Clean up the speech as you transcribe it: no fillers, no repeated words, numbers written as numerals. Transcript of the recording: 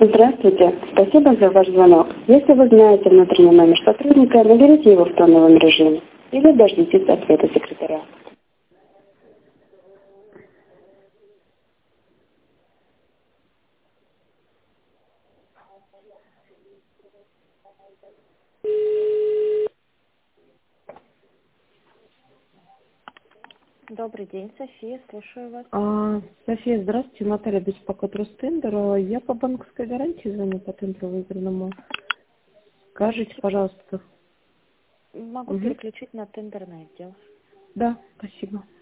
Здравствуйте. Спасибо за ваш звонок. Если вы знаете внутренний номер сотрудника, наберите его в тоновом режиме или дождитесь ответа секретаря. Добрый день, София, слушаю вас. София, здравствуйте. Наталья беспокоит Ростендер. Я по банковской гарантии звоню по тендеру выигранному. Скажите, пожалуйста. Могу переключить на тендерный отдел. Да, спасибо.